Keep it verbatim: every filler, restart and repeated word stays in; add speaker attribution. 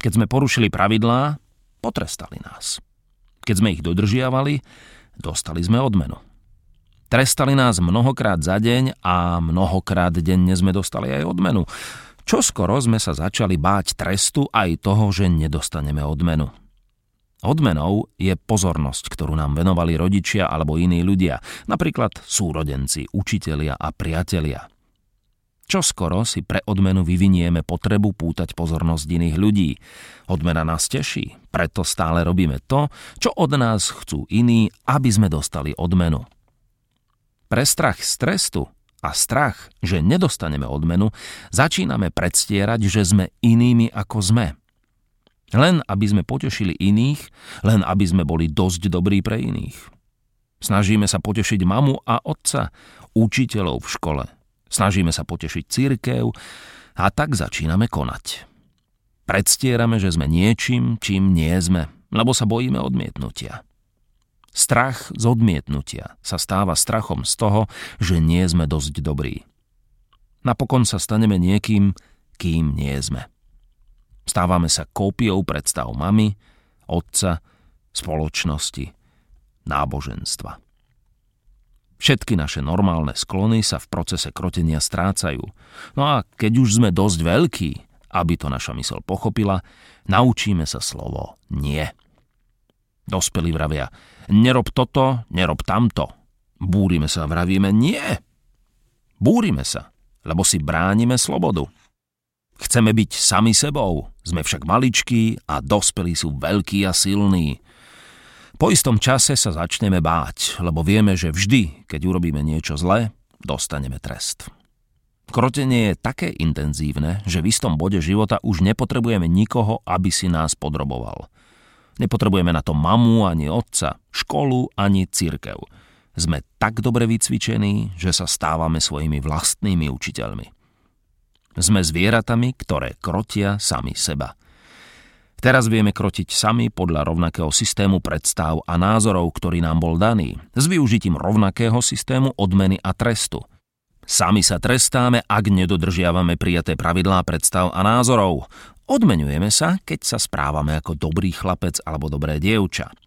Speaker 1: Keď sme porušili pravidlá, potrestali nás. Keď sme ich dodržiavali, dostali sme odmenu. Trestali nás mnohokrát za deň a mnohokrát denne sme dostali aj odmenu. Čoskoro sme sa začali báť trestu aj toho, že nedostaneme odmenu. Odmenou je pozornosť, ktorú nám venovali rodičia alebo iní ľudia, napríklad súrodenci, učitelia a priatelia. Čoskoro si pre odmenu vyvinieme potrebu pútať pozornosť iných ľudí. Odmena nás teší, preto stále robíme to, čo od nás chcú iní, aby sme dostali odmenu. Pre strach z trestu a strach, že nedostaneme odmenu, začíname predstierať, že sme inými ako sme. Len aby sme potešili iných, len aby sme boli dosť dobrí pre iných. Snažíme sa potešiť mamu a otca, učiteľov v škole. Snažíme sa potešiť cirkev a tak začíname konať. Predstierame, že sme niečím, čím nie sme, lebo sa bojíme odmietnutia. Strach z odmietnutia sa stáva strachom z toho, že nie sme dosť dobrí. Napokon sa staneme niekým, kým nie sme. Stávame sa kópiou predstav mamy, otca, spoločnosti, náboženstva. Všetky naše normálne sklony sa v procese krotenia strácajú. No a keď už sme dosť veľkí, aby to naša myseľ pochopila, naučíme sa slovo nie. Dospelí vravia, nerob toto, nerob tamto. Búrime sa a vravíme nie. Búrime sa, lebo si bránime slobodu. Chceme byť sami sebou, sme však maličkí a dospelí sú veľkí a silní. Po istom čase sa začneme báť, lebo vieme, že vždy, keď urobíme niečo zlé, dostaneme trest. Krotenie je také intenzívne, že v istom bode života už nepotrebujeme nikoho, aby si nás podroboval. Nepotrebujeme na to mamu ani otca, školu ani cirkev. Sme tak dobre vycvičení, že sa stávame svojimi vlastnými učiteľmi. Sme zvieratami, ktoré krotia sami seba. Teraz vieme krotiť sami podľa rovnakého systému predstav a názorov, ktorý nám bol daný, s využitím rovnakého systému odmeny a trestu. Sami sa trestáme, ak nedodržiavame prijaté pravidlá predstav a názorov. Odmenujeme sa, keď sa správame ako dobrý chlapec alebo dobré dievča.